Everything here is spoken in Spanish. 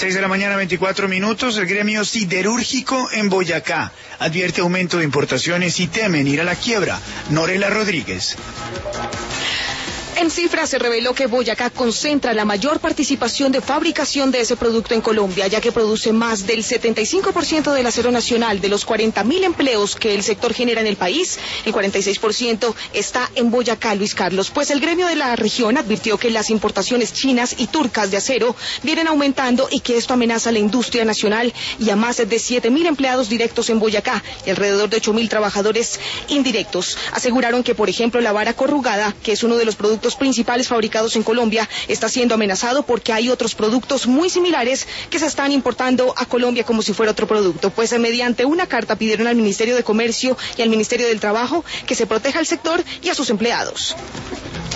6:24 a.m. El gremio siderúrgico en Boyacá advierte aumento de importaciones y temen ir a la quiebra. Norela Rodríguez. En cifras se reveló que Boyacá concentra la mayor participación de fabricación de ese producto en Colombia, ya que produce más del 75% del acero nacional. De los 40.000 empleos que el sector genera en el país, el 46% está en Boyacá, Luis Carlos. Pues el gremio de la región advirtió que las importaciones chinas y turcas de acero vienen aumentando y que esto amenaza a la industria nacional y a más de 7.000 empleados directos en Boyacá y alrededor de 8.000 trabajadores indirectos. Aseguraron que, por ejemplo, la vara corrugada, que es uno de los productos principales fabricados en Colombia, está siendo amenazado porque hay otros productos muy similares que se están importando a Colombia como si fuera otro producto. Pues mediante una carta pidieron al Ministerio de Comercio y al Ministerio del Trabajo que se proteja al sector y a sus empleados.